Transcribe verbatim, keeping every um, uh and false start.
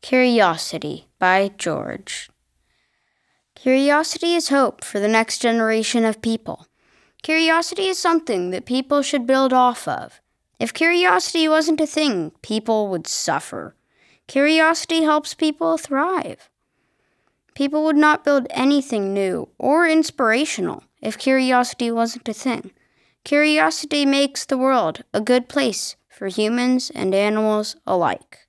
Curiosity by George. Curiosity is hope for the next generation of people. Curiosity is something that people should build off of. If curiosity wasn't a thing, people would suffer. Curiosity helps people thrive. People would not build anything new or inspirational if curiosity wasn't a thing. Curiosity makes the world a good place for humans and animals alike.